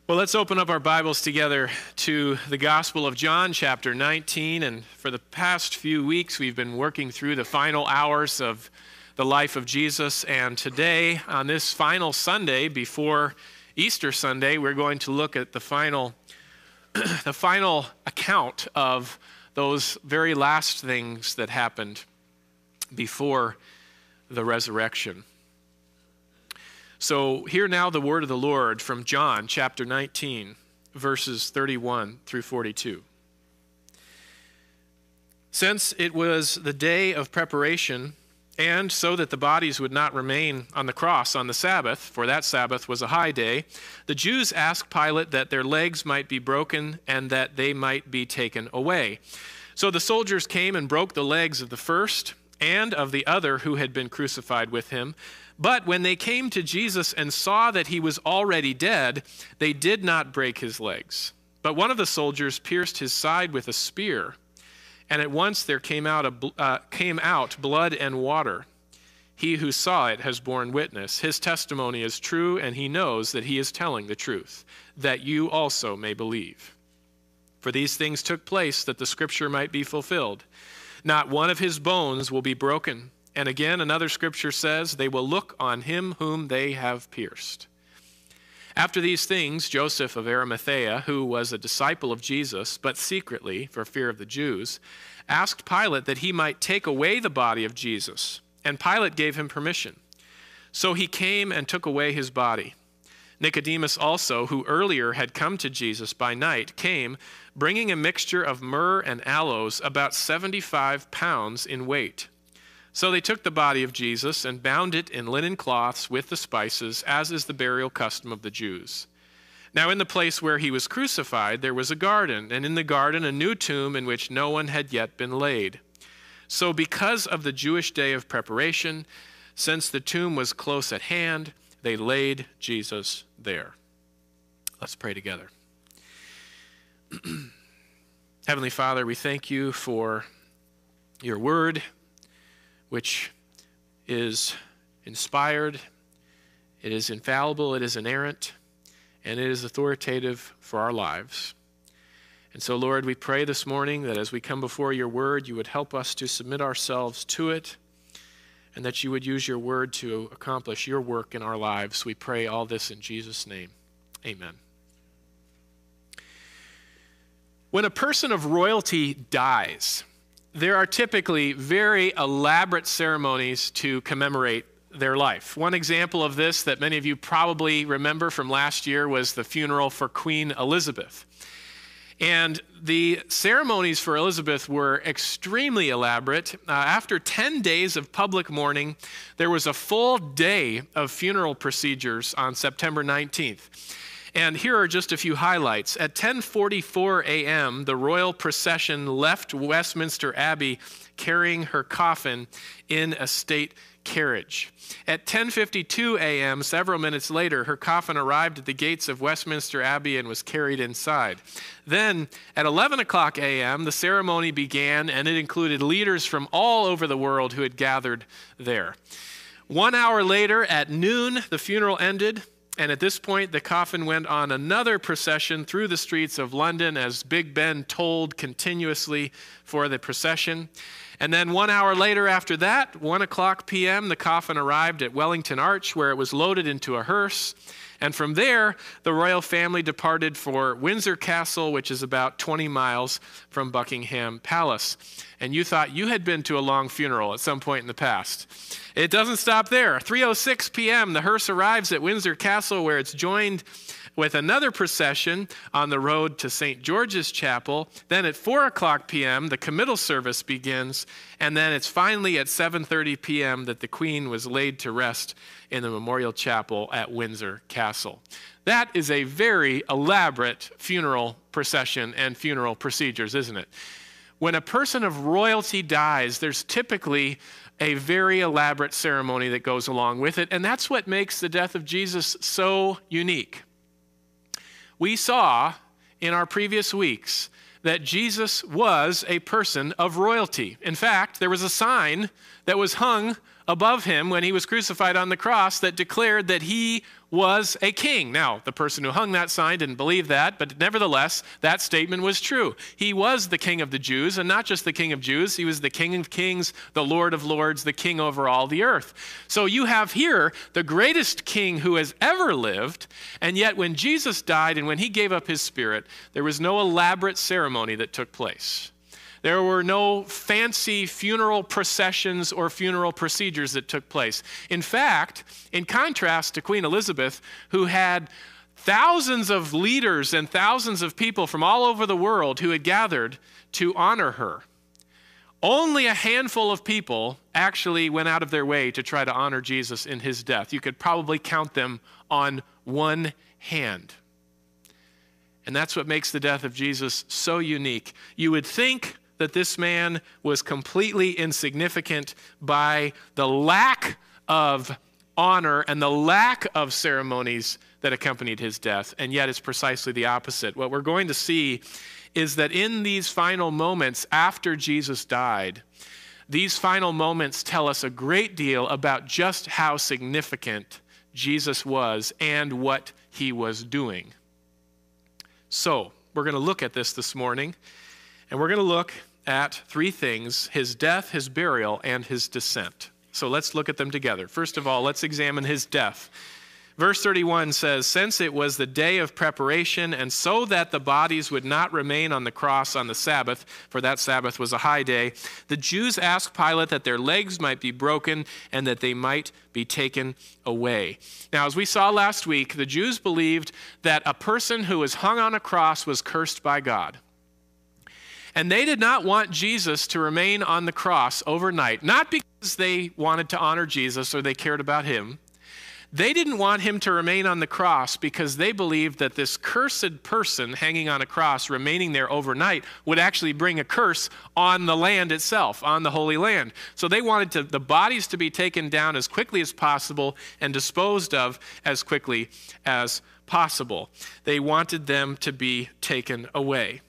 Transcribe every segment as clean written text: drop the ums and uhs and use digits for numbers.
Well, let's open up our Bibles together to the Gospel of John, chapter 19. And for the past few weeks, we've been working through the final hours of the life of Jesus. And today, on this final Sunday before Easter Sunday, we're going to look at the final account of those very last things that happened before the resurrection. So hear now the word of the Lord from John chapter 19, verses 31 through 42. Since it was the day of preparation, and so that the bodies would not remain on the cross on the Sabbath, for that Sabbath was a high day, the Jews asked Pilate that their legs might be broken and that they might be taken away. So the soldiers came and broke the legs of the first and of the other who had been crucified with him. But when they came to Jesus and saw that he was already dead, they did not break his legs. But one of the soldiers pierced his side with a spear, and at once there came out blood and water. He who saw it has borne witness. His testimony is true, and he knows that he is telling the truth, that you also may believe. For these things took place that the scripture might be fulfilled. Not one of his bones will be broken. And again, another scripture says, they will look on him whom they have pierced. After these things, Joseph of Arimathea, who was a disciple of Jesus, but secretly, for fear of the Jews, asked Pilate that he might take away the body of Jesus. And Pilate gave him permission. So he came and took away his body. Nicodemus also, who earlier had come to Jesus by night, came, bringing a mixture of myrrh and aloes, about 75 pounds in weight. So they took the body of Jesus and bound it in linen cloths with the spices, as is the burial custom of the Jews. Now in the place where he was crucified there was a garden, and in the garden a new tomb in which no one had yet been laid. So because of the Jewish day of preparation, since the tomb was close at hand, they laid Jesus there. Let's pray together. Heavenly Father, we thank you for your word, which is inspired, it is infallible, it is inerrant, and it is authoritative for our lives. And so, Lord, we pray this morning that as we come before your word, you would help us to submit ourselves to it, and that you would use your word to accomplish your work in our lives. We pray all this in Jesus' name. Amen. When a person of royalty dies, there are typically very elaborate ceremonies to commemorate their life. One example of this that many of you probably remember from last year was the funeral for Queen Elizabeth. And the ceremonies for Elizabeth were extremely elaborate. After 10 days of public mourning, there was a full day of funeral procedures on September 19th. And here are just a few highlights. At 10:44 a.m., the royal procession left Westminster Abbey carrying her coffin in a state carriage. At 10:52 a.m., several minutes later, her coffin arrived at the gates of Westminster Abbey and was carried inside. Then, at 11 o'clock a.m., the ceremony began, and it included leaders from all over the world who had gathered there. 1 hour later, at noon, the funeral ended. And at this point, the coffin went on another procession through the streets of London as Big Ben tolled continuously for the procession. And then 1 hour later after that, 1 o'clock p.m., the coffin arrived at Wellington Arch, where it was loaded into a hearse. And from there, the royal family departed for Windsor Castle, which is about 20 miles from Buckingham Palace. And you thought you had been to a long funeral at some point in the past. It doesn't stop there. 3:06 p.m., the hearse arrives at Windsor Castle, where it's joined with another procession on the road to St. George's Chapel. Then at 4 o'clock p.m., the committal service begins. And then it's finally at 7:30 p.m. that the Queen was laid to rest in the Memorial Chapel at Windsor Castle. That is a very elaborate funeral procession and funeral procedures, isn't it? When a person of royalty dies, there's typically a very elaborate ceremony that goes along with it, and that's what makes the death of Jesus so unique. We saw in our previous weeks that Jesus was a person of royalty. In fact, there was a sign that was hung above him when he was crucified on the cross that declared that he was a king. Now, the person who hung that sign didn't believe that, but nevertheless, that statement was true. He was the King of the Jews, and not just the King of Jews, he was the King of Kings, the Lord of Lords, the King over all the earth. So you have here the greatest king who has ever lived, and yet when Jesus died and when he gave up his spirit, there was no elaborate ceremony that took place. There were no fancy funeral processions or funeral procedures that took place. In fact, in contrast to Queen Elizabeth, who had thousands of leaders and thousands of people from all over the world who had gathered to honor her, only a handful of people actually went out of their way to try to honor Jesus in his death. You could probably count them on one hand. And that's what makes the death of Jesus so unique. You would think that this man was completely insignificant by the lack of honor and the lack of ceremonies that accompanied his death, and yet it's precisely the opposite. What we're going to see is that in these final moments after Jesus died, these final moments tell us a great deal about just how significant Jesus was and what he was doing. So, we're going to look at this morning, and we're going to look at three things: his death, his burial, and his descent. So let's look at them together. First of all, let's examine his death. Verse 31 says, "Since it was the day of preparation, and so that the bodies would not remain on the cross on the Sabbath," for that Sabbath was a high day, "the Jews asked Pilate that their legs might be broken and that they might be taken away." Now, as we saw last week, the Jews believed that a person who was hung on a cross was cursed by God. And they did not want Jesus to remain on the cross overnight, not because they wanted to honor Jesus or they cared about him. They didn't want him to remain on the cross because they believed that this cursed person hanging on a cross, remaining there overnight, would actually bring a curse on the land itself, on the Holy Land. So they wanted the bodies to be taken down as quickly as possible and disposed of as quickly as possible. They wanted them to be taken away.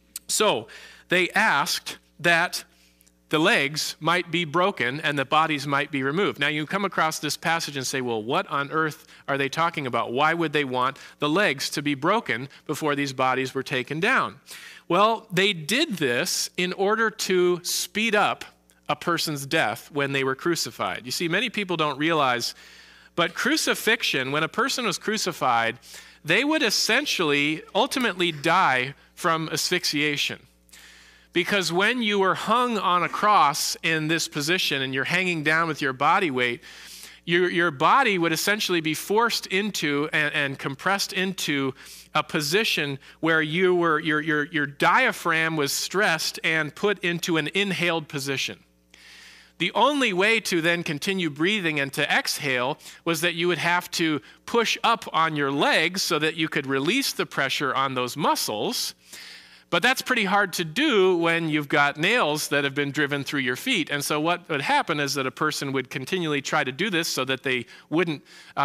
So they asked that the legs might be broken and the bodies might be removed. Now you come across this passage and say, well, what on earth are they talking about? Why would they want the legs to be broken before these bodies were taken down? Well, they did this in order to speed up a person's death when they were crucified. You see, many people don't realize, but crucifixion, when a person was crucified, they would essentially ultimately die from asphyxiation. Because when you were hung on a cross in this position and you're hanging down with your body weight, your body would essentially be forced into and compressed into a position where your diaphragm was stressed and put into an inhaled position. The only way to then continue breathing and to exhale was that you would have to push up on your legs so that you could release the pressure on those muscles. But that's pretty hard to do when you've got nails that have been driven through your feet. And so what would happen is that a person would continually try to do this so that they wouldn't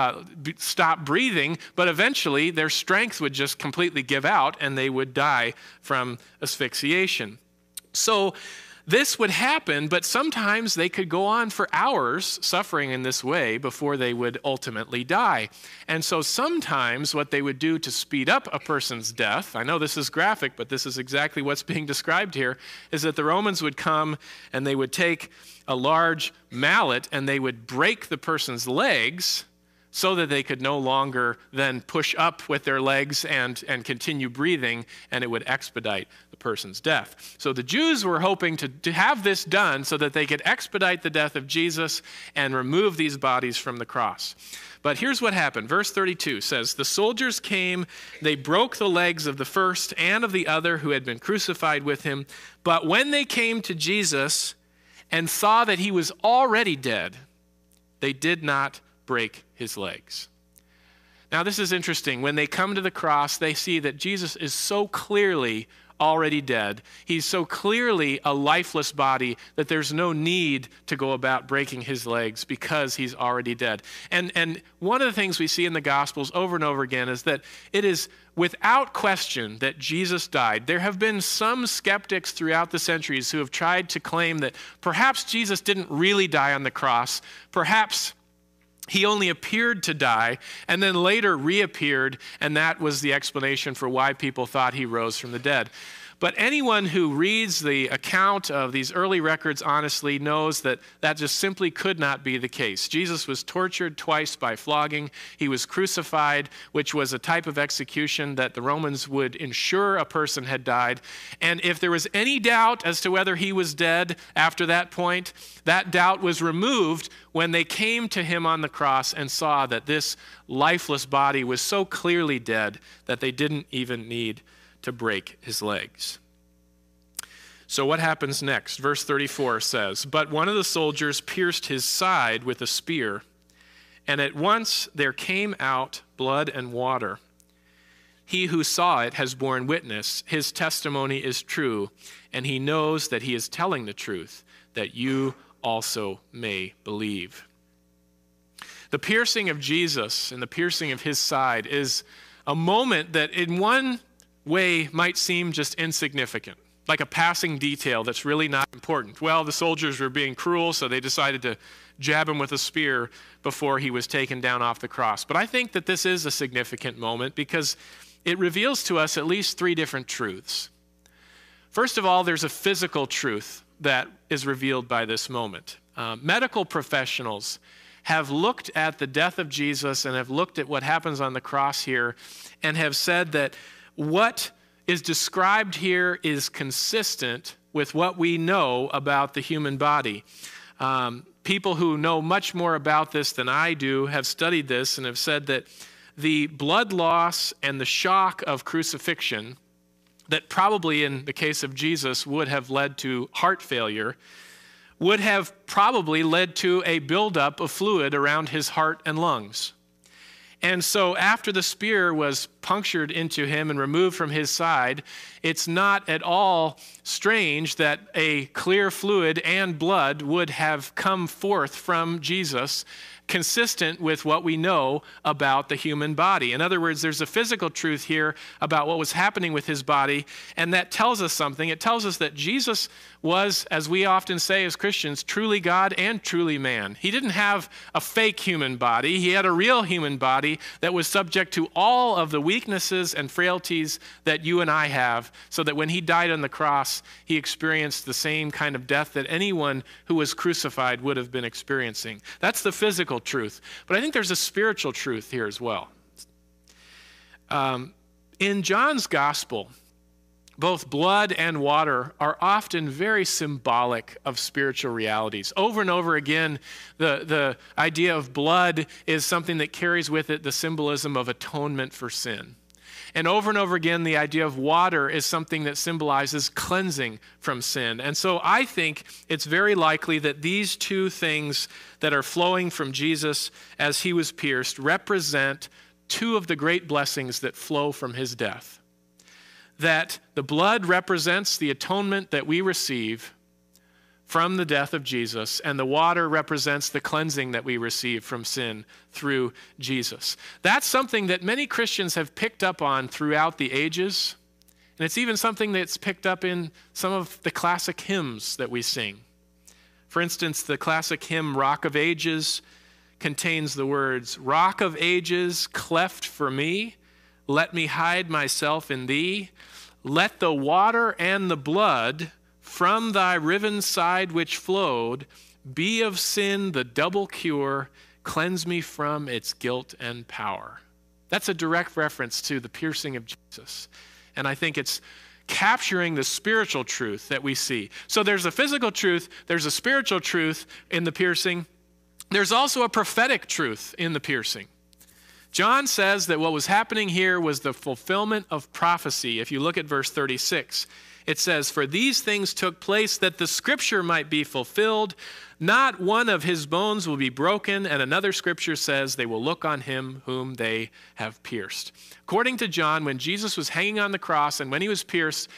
stop breathing, but eventually their strength would just completely give out and they would die from asphyxiation. So this would happen, but sometimes they could go on for hours suffering in this way before they would ultimately die. And so sometimes what they would do to speed up a person's death, I know this is graphic, but this is exactly what's being described here, is that the Romans would come and they would take a large mallet and they would break the person's legs so that they could no longer then push up with their legs and continue breathing, and it would expedite the person's death. So the Jews were hoping to have this done so that they could expedite the death of Jesus and remove these bodies from the cross. But here's what happened. Verse 32 says, "The soldiers came, they broke the legs of the first and of the other who had been crucified with him. But when they came to Jesus and saw that he was already dead, they did not break his legs." Now this is interesting. When they come to the cross, they see that Jesus is so clearly already dead. He's so clearly a lifeless body that there's no need to go about breaking his legs because he's already dead. And one of the things we see in the Gospels over and over again is that it is without question that Jesus died. There have been some skeptics throughout the centuries who have tried to claim that perhaps Jesus didn't really die on the cross. Perhaps he only appeared to die and then later reappeared, and that was the explanation for why people thought he rose from the dead. But anyone who reads the account of these early records honestly knows that that just simply could not be the case. Jesus was tortured twice by flogging. He was crucified, which was a type of execution that the Romans would ensure a person had died. And if there was any doubt as to whether he was dead after that point, that doubt was removed when they came to him on the cross and saw that this lifeless body was so clearly dead that they didn't even need to break his legs. So what happens next? Verse 34 says, "But one of the soldiers pierced his side with a spear, and at once there came out blood and water. He who saw it has borne witness. His testimony is true, and he knows that he is telling the truth, that you also may believe." The piercing of Jesus and the piercing of his side is a moment that in one way might seem just insignificant, like a passing detail that's really not important. Well, the soldiers were being cruel, so they decided to jab him with a spear before he was taken down off the cross. But I think that this is a significant moment because it reveals to us at least three different truths. First of all, there's a physical truth that is revealed by this moment. Medical professionals have looked at the death of Jesus and have looked at what happens on the cross here and have said that what is described here is consistent with what we know about the human body. People who know much more about this than I do have studied this and have said that the blood loss and the shock of crucifixion that probably in the case of Jesus would have led to heart failure would have probably led to a buildup of fluid around his heart and lungs. And so after the spear was punctured into him and removed from his side, it's not at all strange that a clear fluid and blood would have come forth from Jesus, consistent with what we know about the human body. In other words, there's a physical truth here about what was happening with his body, and that tells us something. It tells us that Jesus was, as we often say as Christians, truly God and truly man. He didn't have a fake human body. He had a real human body that was subject to all of the weaknesses and frailties that you and I have, so that when he died on the cross, he experienced the same kind of death that anyone who was crucified would have been experiencing. That's the physical truth. But I think there's a spiritual truth here as well. In John's gospel, both blood and water are often very symbolic of spiritual realities. Over and over again, the idea of blood is something that carries with it the symbolism of atonement for sin. And over again, the idea of water is something that symbolizes cleansing from sin. And so I think it's very likely that these two things that are flowing from Jesus as he was pierced represent two of the great blessings that flow from his death. That the blood represents the atonement that we receive from the death of Jesus, and the water represents the cleansing that we receive from sin through Jesus. That's something that many Christians have picked up on throughout the ages, and it's even something that's picked up in some of the classic hymns that we sing. For instance, the classic hymn, Rock of Ages, contains the words, "Rock of ages, cleft for me, let me hide myself in thee. Let the water and the blood from thy riven side which flowed be of sin the double cure, cleanse me from its guilt and power." That's a direct reference to the piercing of Jesus. And I think it's capturing the spiritual truth that we see. So there's a physical truth, there's a spiritual truth in the piercing. There's also a prophetic truth in the piercing. John says that what was happening here was the fulfillment of prophecy. If you look at verse 36, it says, "For these things took place that the scripture might be fulfilled. Not one of his bones will be broken." And another scripture says, "They will look on him whom they have pierced." According to John, when Jesus was hanging on the cross and when he was pierced,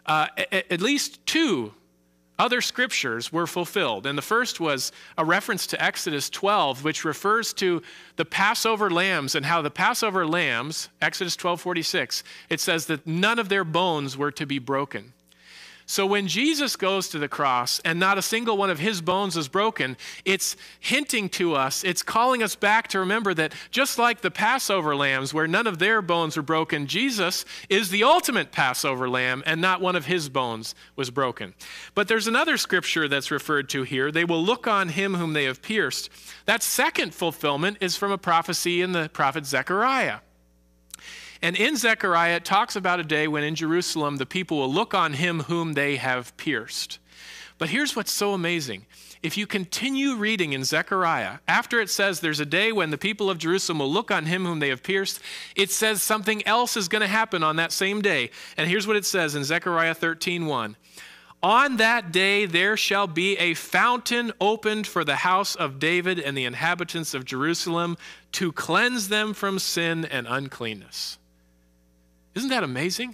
at least two other scriptures were fulfilled. And the first was a reference to Exodus 12, which refers to the Passover lambs and how the Passover lambs, Exodus 12:46, it says that none of their bones were to be broken. So when Jesus goes to the cross and not a single one of his bones is broken, it's hinting to us, it's calling us back to remember that just like the Passover lambs where none of their bones were broken, Jesus is the ultimate Passover lamb and not one of his bones was broken. But there's another scripture that's referred to here. They will look on him whom they have pierced. That second fulfillment is from a prophecy in the prophet Zechariah. And in Zechariah, it talks about a day when in Jerusalem the people will look on him whom they have pierced. But here's what's so amazing. If you continue reading in Zechariah, after it says there's a day when the people of Jerusalem will look on him whom they have pierced, it says something else is going to happen on that same day. And here's what it says in Zechariah 13:1. On that day there shall be a fountain opened for the house of David and the inhabitants of Jerusalem to cleanse them from sin and uncleanness. Isn't that amazing?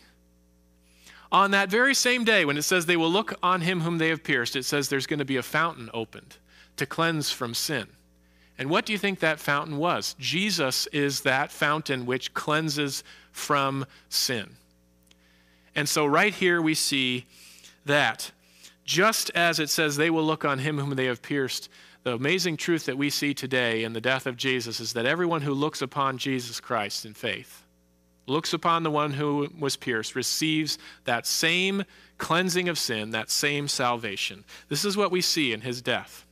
On that very same day, when it says they will look on him whom they have pierced, it says there's going to be a fountain opened to cleanse from sin. And what do you think that fountain was? Jesus is that fountain which cleanses from sin. And so right here we see that just as it says they will look on him whom they have pierced, the amazing truth that we see today in the death of Jesus is that everyone who looks upon Jesus Christ in faith, looks upon the one who was pierced, receives that same cleansing of sin, that same salvation. This is what we see in his death.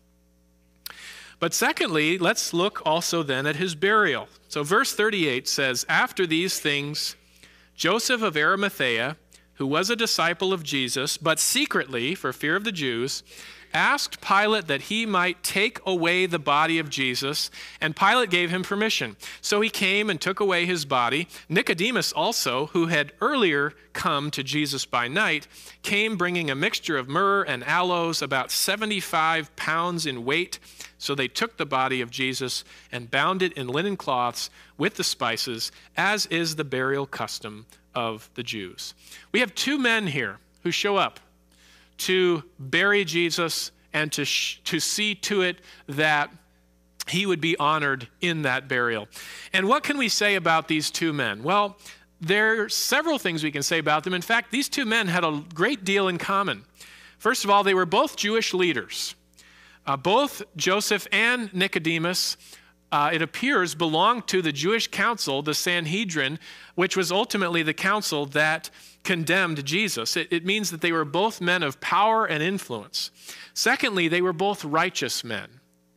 But secondly, let's look also then at his burial. So verse 38 says, after these things, Joseph of Arimathea, who was a disciple of Jesus, but secretly, for fear of the Jews, asked Pilate that he might take away the body of Jesus, and Pilate gave him permission. So he came and took away his body. Nicodemus also, who had earlier come to Jesus by night, came bringing a mixture of myrrh and aloes, about 75 pounds in weight. So they took the body of Jesus and bound it in linen cloths with the spices, as is the burial custom of the Jews. We have two men here who show up to bury Jesus and to see to it that he would be honored in that burial. And what can we say about these two men? Well, there are several things we can say about them. In fact, these two men had a great deal in common. First of all, they were both Jewish leaders. Both Joseph and Nicodemus, it appears, belonged to the Jewish council, the Sanhedrin, which was ultimately the council that condemned Jesus. It means that they were both men of power and influence. Secondly, they were both righteous men.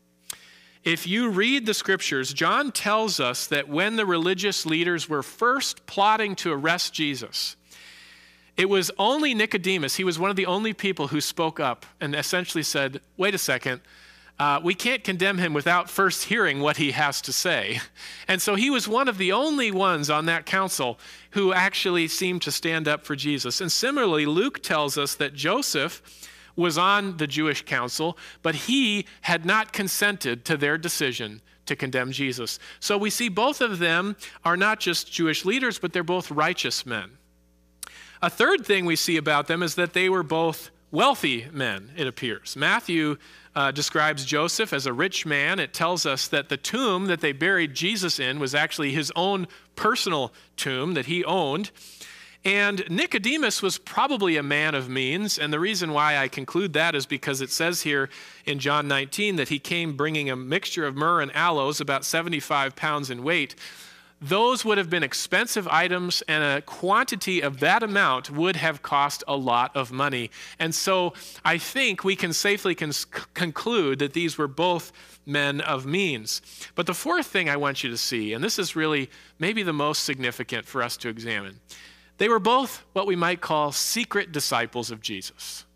If you read the scriptures, John tells us that when the religious leaders were first plotting to arrest Jesus, it was only Nicodemus, he was one of the only people who spoke up and essentially said, wait a second, we can't condemn him without first hearing what he has to say. And so he was one of the only ones on that council who actually seemed to stand up for Jesus. And similarly, Luke tells us that Joseph was on the Jewish council, but he had not consented to their decision to condemn Jesus. So we see both of them are not just Jewish leaders, but they're both righteous men. A third thing we see about them is that they were both wealthy men, it appears. Matthew describes Joseph as a rich man. It tells us that the tomb that they buried Jesus in was actually his own personal tomb that he owned. And Nicodemus was probably a man of means, and the reason why I conclude that is because it says here in John 19 that he came bringing a mixture of myrrh and aloes, about 75 pounds in weight. Those would have been expensive items, and a quantity of that amount would have cost a lot of money. And so I think we can safely conclude that these were both men of means. But the fourth thing I want you to see, and this is really maybe the most significant for us to examine, they were both what we might call secret disciples of Jesus.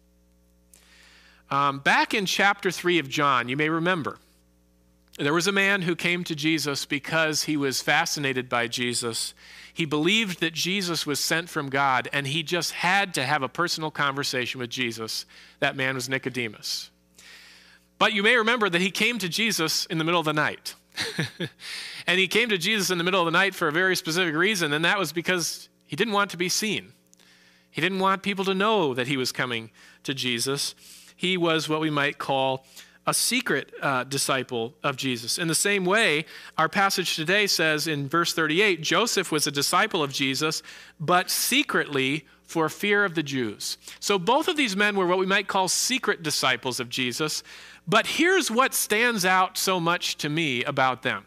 Back in chapter 3 of John, you may remember, there was a man who came to Jesus because he was fascinated by Jesus. He believed that Jesus was sent from God, and he just had to have a personal conversation with Jesus. That man was Nicodemus. But you may remember that he came to Jesus in the middle of the night. And he came to Jesus in the middle of the night for a very specific reason, and that was because he didn't want to be seen. He didn't want people to know that he was coming to Jesus. He was what we might call a secret disciple of Jesus. In the same way, our passage today says in verse 38, Joseph was a disciple of Jesus, but secretly for fear of the Jews. So both of these men were what we might call secret disciples of Jesus. But here's what stands out so much to me about them.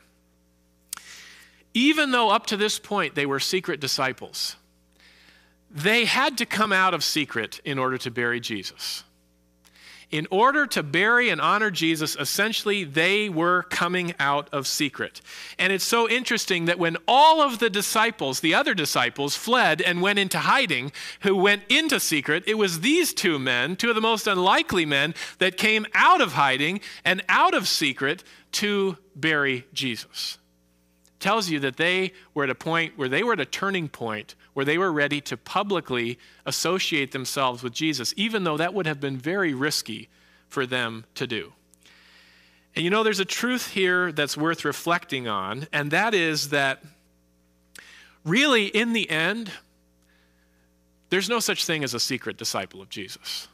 Even though up to this point they were secret disciples, they had to come out of secret in order to bury Jesus. In order to bury and honor Jesus, essentially, they were coming out of secret. And it's so interesting that when all of the disciples, the other disciples, fled and went into hiding, who went into secret, it was these two men, two of the most unlikely men, that came out of hiding and out of secret to bury Jesus. It tells you that they were at a point where they were at a turning point where they were ready to publicly associate themselves with Jesus, even though that would have been very risky for them to do. And you know, there's a truth here that's worth reflecting on, and that is that really, in the end, there's no such thing as a secret disciple of Jesus.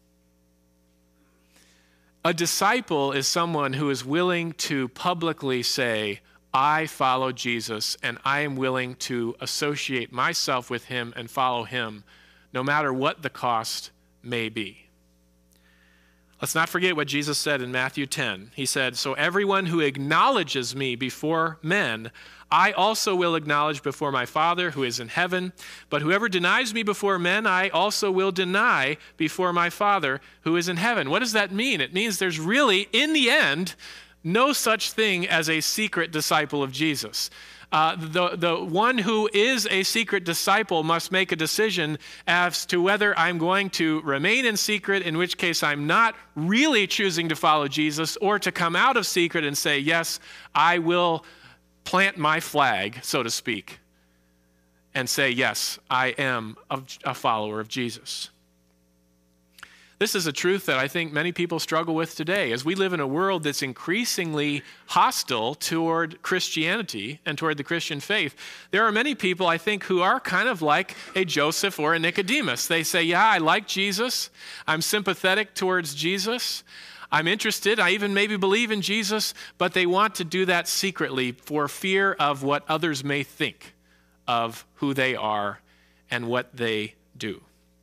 A disciple is someone who is willing to publicly say, I follow Jesus, and I am willing to associate myself with him and follow him, no matter what the cost may be. Let's not forget what Jesus said in Matthew 10. He said, so everyone who acknowledges me before men, I also will acknowledge before my Father who is in heaven. But whoever denies me before men, I also will deny before my Father who is in heaven. What does that mean? It means there's really, in the end, no such thing as a secret disciple of Jesus. The one who is a secret disciple must make a decision as to whether I'm going to remain in secret, in which case I'm not really choosing to follow Jesus, or to come out of secret and say, yes, I will plant my flag, so to speak, and say, yes, I am a follower of Jesus. This is a truth that I think many people struggle with today. As we live in a world that's increasingly hostile toward Christianity and toward the Christian faith, there are many people, I think, who are kind of like a Joseph or a Nicodemus. They say, yeah, I like Jesus. I'm sympathetic towards Jesus. I'm interested. I even maybe believe in Jesus, but they want to do that secretly for fear of what others may think of who they are and what they do.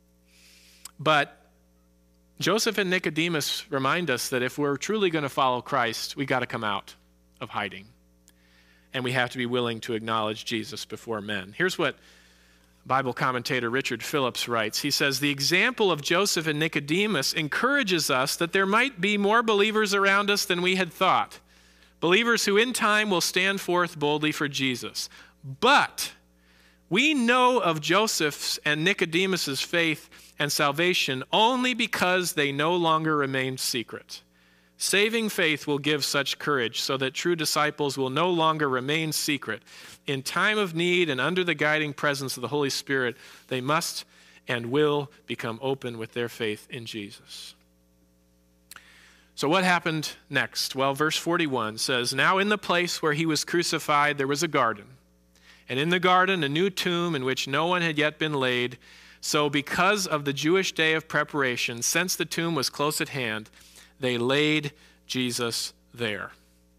But Joseph and Nicodemus remind us that if we're truly going to follow Christ, we got to come out of hiding. And we have to be willing to acknowledge Jesus before men. Here's what Bible commentator Richard Phillips writes. He says, the example of Joseph and Nicodemus encourages us that there might be more believers around us than we had thought. Believers who in time will stand forth boldly for Jesus. But we know of Joseph's and Nicodemus's faith and salvation only because they no longer remained secret. Saving faith will give such courage so that true disciples will no longer remain secret. In time of need and under the guiding presence of the Holy Spirit, they must and will become open with their faith in Jesus. So what happened next? Well, verse 41 says, now in the place where he was crucified, there was a garden. And in the garden, a new tomb in which no one had yet been laid. So because of the Jewish day of preparation, since the tomb was close at hand, they laid Jesus there.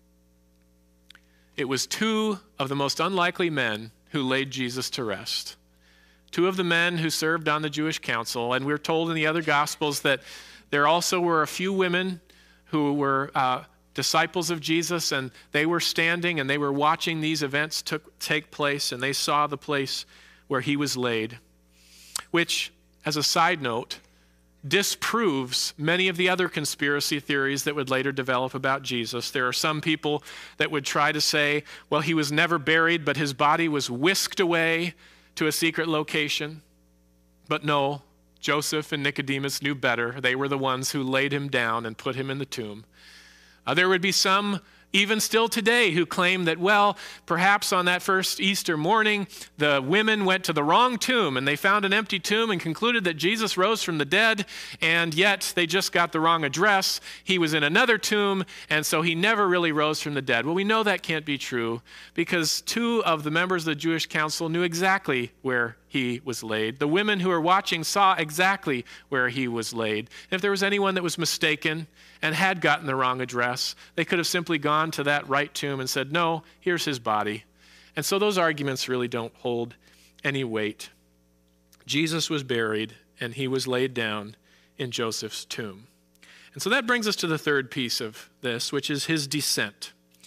It was two of the most unlikely men who laid Jesus to rest. Two of the men who served on the Jewish council, and we're told in the other Gospels that there also were a few women who were disciples of Jesus, and they were standing and they were watching these events take place, and they saw the place where he was laid, which, as a side note, disproves many of the other conspiracy theories that would later develop about Jesus. There are some people that would try to say, well, he was never buried, but his body was whisked away to a secret location. But no, Joseph and Nicodemus knew better. They were the ones who laid him down and put him in the tomb. There would be some, even still today, who claim that, well, perhaps on that first Easter morning, the women went to the wrong tomb and they found an empty tomb and concluded that Jesus rose from the dead, and yet they just got the wrong address. He was in another tomb, and so he never really rose from the dead. Well, we know that can't be true because two of the members of the Jewish council knew exactly where he was laid. The women who were watching saw exactly where he was laid. If there was anyone that was mistaken and had gotten the wrong address, they could have simply gone to that right tomb and said, no, here's his body. And so those arguments really don't hold any weight. Jesus was buried and he was laid down in Joseph's tomb. And so that brings us to the third piece of this, which is his descent.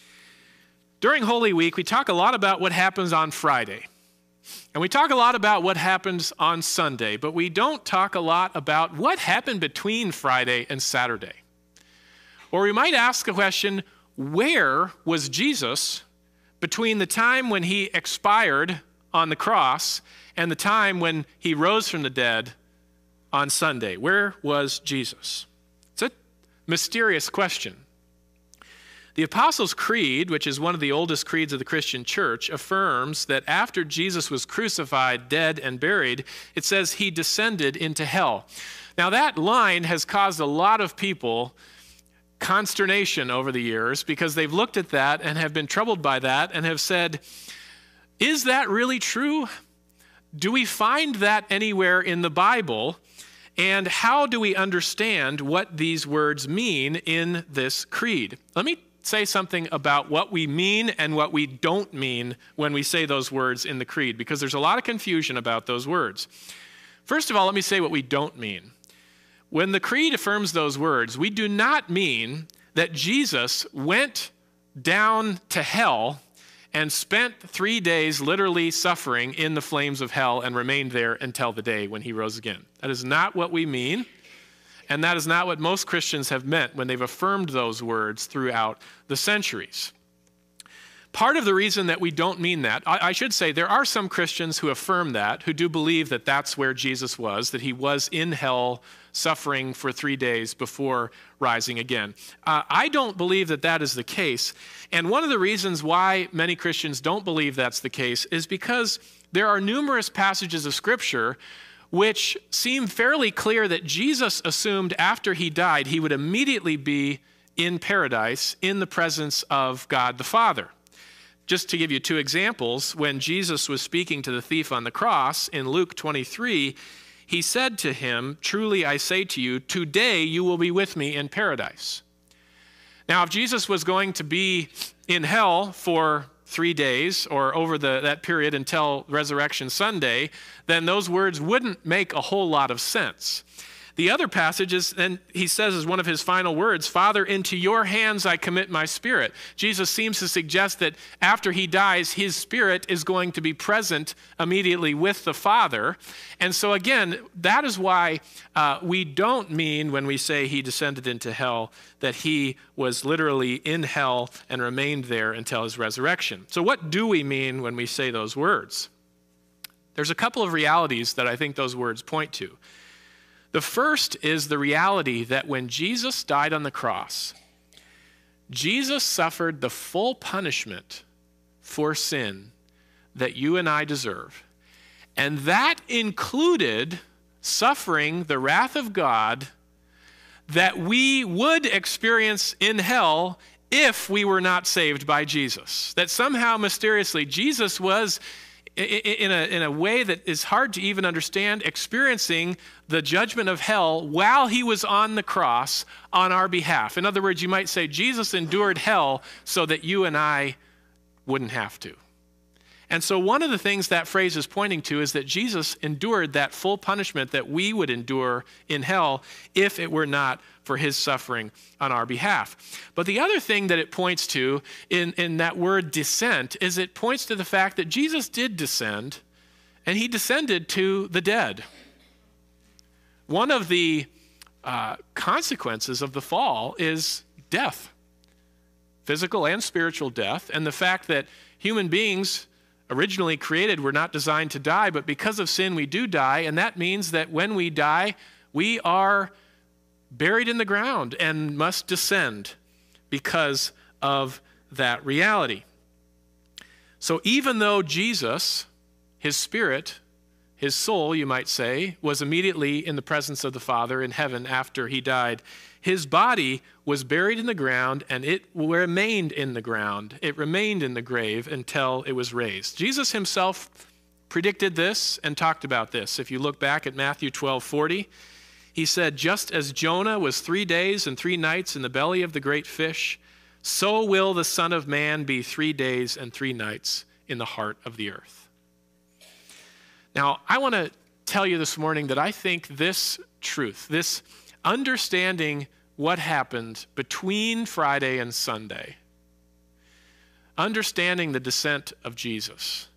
During Holy Week, we talk a lot about what happens on Friday. And we talk a lot about what happens on Sunday, but we don't talk a lot about what happened between Friday and Saturday. Or we might ask the question, where was Jesus between the time when he expired on the cross and the time when he rose from the dead on Sunday? Where was Jesus? It's a mysterious question. The Apostles' Creed, which is one of the oldest creeds of the Christian church, affirms that after Jesus was crucified, dead, and buried, it says he descended into hell. Now that line has caused a lot of people consternation over the years because they've looked at that and have been troubled by that and have said, is that really true? Do we find that anywhere in the Bible? And how do we understand what these words mean in this creed? Let me say something about what we mean and what we don't mean when we say those words in the creed, because there's a lot of confusion about those words. First of all, let me say what we don't mean. When the creed affirms those words, we do not mean that Jesus went down to hell and spent 3 days literally suffering in the flames of hell and remained there until the day when he rose again. That is not what we mean. And that is not what most Christians have meant when they've affirmed those words throughout the centuries. Part of the reason that we don't mean that, I should say there are some Christians who affirm that, who do believe that that's where Jesus was, that he was in hell suffering for 3 days before rising again. I don't believe that that is the case. And one of the reasons why many Christians don't believe that's the case is because there are numerous passages of Scripture which seem fairly clear that Jesus assumed after he died, he would immediately be in paradise in the presence of God the Father. Just to give you two examples, when Jesus was speaking to the thief on the cross in Luke 23, he said to him, "Truly I say to you, today you will be with me in paradise." Now, if Jesus was going to be in hell for 3 days or over that period until Resurrection Sunday, then those words wouldn't make a whole lot of sense. The other passage is, and he says as one of his final words, "Father, into your hands I commit my spirit." Jesus seems to suggest that after he dies, his spirit is going to be present immediately with the Father. And so again, that is why we don't mean when we say he descended into hell that he was literally in hell and remained there until his resurrection. So what do we mean when we say those words? There's a couple of realities that I think those words point to. The first is the reality that when Jesus died on the cross, Jesus suffered the full punishment for sin that you and I deserve. And that included suffering the wrath of God that we would experience in hell if we were not saved by Jesus. That somehow, mysteriously, Jesus was, in a way that is hard to even understand, experiencing the judgment of hell while he was on the cross on our behalf. In other words, you might say Jesus endured hell so that you and I wouldn't have to. And so one of the things that phrase is pointing to is that Jesus endured that full punishment that we would endure in hell if it were not for his suffering on our behalf. But the other thing that it points to in that word descent is it points to the fact that Jesus did descend, and he descended to the dead. One of the consequences of the fall is death, physical and spiritual death, and the fact that human beings originally created were not designed to die, but because of sin we do die, and that means that when we die, we are buried in the ground and must descend because of that reality. So even though Jesus, his spirit, his soul, you might say, was immediately in the presence of the Father in heaven after he died, his body was buried in the ground and it remained in the ground. It remained in the grave until it was raised. Jesus himself predicted this and talked about this. If you look back at Matthew 12:40, he said, just as Jonah was 3 days and 3 nights in the belly of the great fish, so will the Son of Man be 3 days and 3 nights in the heart of the earth. Now, I want to tell you this morning that I think this truth, this understanding what happened between Friday and Sunday, understanding the descent of Jesus,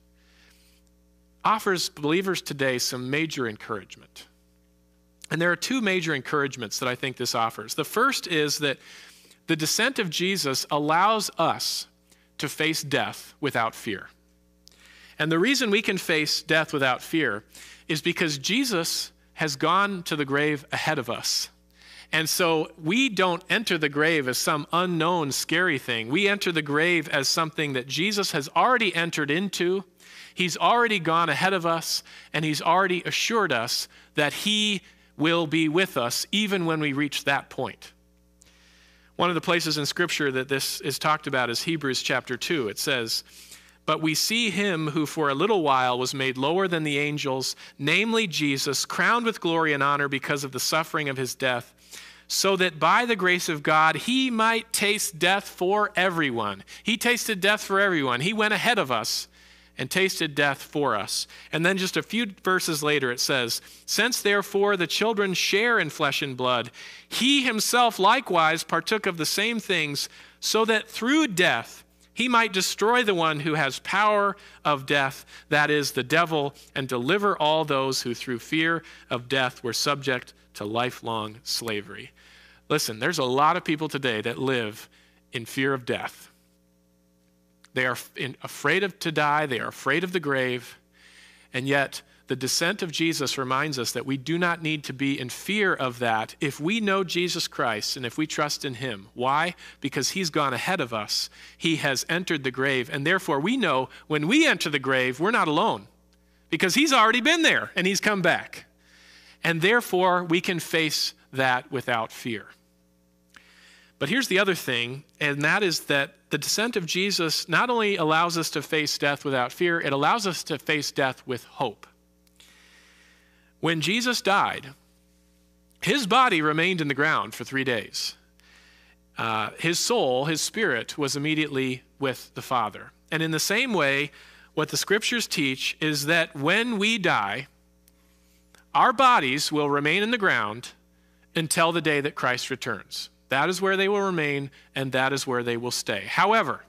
offers believers today some major encouragement. And there are 2 major encouragements that I think this offers. The first is that the descent of Jesus allows us to face death without fear. And the reason we can face death without fear is because Jesus has gone to the grave ahead of us. And so we don't enter the grave as some unknown, scary thing. We enter the grave as something that Jesus has already entered into. He's already gone ahead of us, and he's already assured us that he will be with us even when we reach that point. One of the places in Scripture that this is talked about is Hebrews chapter 2. It says, but we see him who for a little while was made lower than the angels, namely Jesus, crowned with glory and honor because of the suffering of his death, so that by the grace of God he might taste death for everyone. He tasted death for everyone. He went ahead of us and tasted death for us. And then just a few verses later it says, since therefore the children share in flesh and blood, he himself likewise partook of the same things, so that through death he might destroy the one who has power of death, that is, the devil, and deliver all those who through fear of death were subject to lifelong slavery. Listen, there's a lot of people today that live in fear of death. They are afraid to die. They are afraid of the grave. And yet, the descent of Jesus reminds us that we do not need to be in fear of that if we know Jesus Christ and if we trust in him. Why? Because he's gone ahead of us. He has entered the grave. And therefore, we know when we enter the grave, we're not alone because he's already been there and he's come back. And therefore, we can face that without fear. But here's the other thing, and that is that the descent of Jesus not only allows us to face death without fear, it allows us to face death with hope. When Jesus died, his body remained in the ground for 3 days. His soul, his spirit, was immediately with the Father. And in the same way, what the Scriptures teach is that when we die, our bodies will remain in the ground until the day that Christ returns. That is where they will remain, and that is where they will stay. However,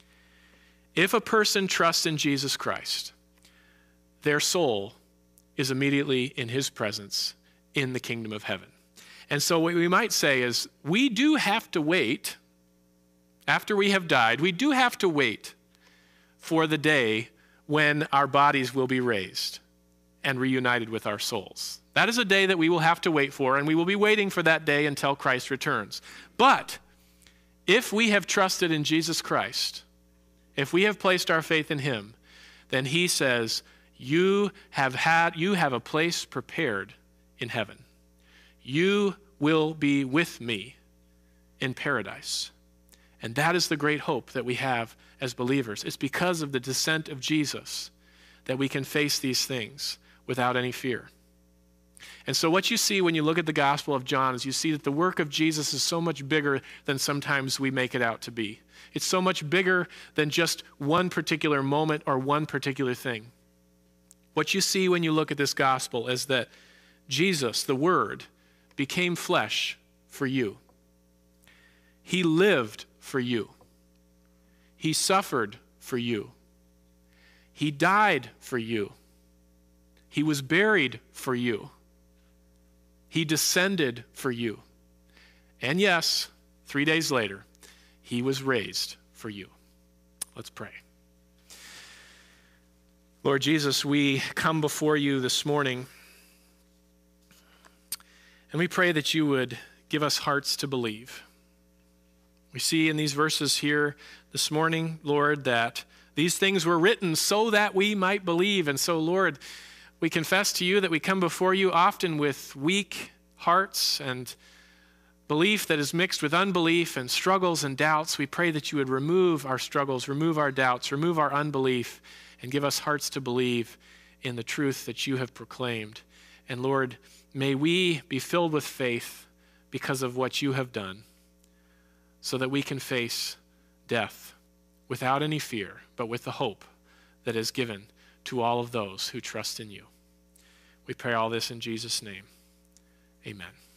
if a person trusts in Jesus Christ, their soul is immediately in his presence in the kingdom of heaven. And so what we might say is we do have to wait, after we have died, we do have to wait for the day when our bodies will be raised and reunited with our souls. That is a day that we will have to wait for, and we will be waiting for that day until Christ returns. But if we have trusted in Jesus Christ, if we have placed our faith in him, then he says, you have a place prepared in heaven. You will be with me in paradise. And that is the great hope that we have as believers. It's because of the descent of Jesus that we can face these things without any fear. And so what you see when you look at the Gospel of John is you see that the work of Jesus is so much bigger than sometimes we make it out to be. It's so much bigger than just one particular moment or one particular thing. What you see when you look at this gospel is that Jesus, the Word, became flesh for you. He lived for you. He suffered for you. He died for you. He was buried for you. He descended for you. And yes, 3 days later, he was raised for you. Let's pray. Lord Jesus, we come before you this morning, and we pray that you would give us hearts to believe. We see in these verses here this morning, Lord, that these things were written so that we might believe. And so, Lord, we confess to you that we come before you often with weak hearts and belief that is mixed with unbelief and struggles and doubts. We pray that you would remove our struggles, remove our doubts, remove our unbelief, and give us hearts to believe in the truth that you have proclaimed. And Lord, may we be filled with faith because of what you have done, so that we can face death without any fear, but with the hope that is given to all of those who trust in you. We pray all this in Jesus' name. Amen.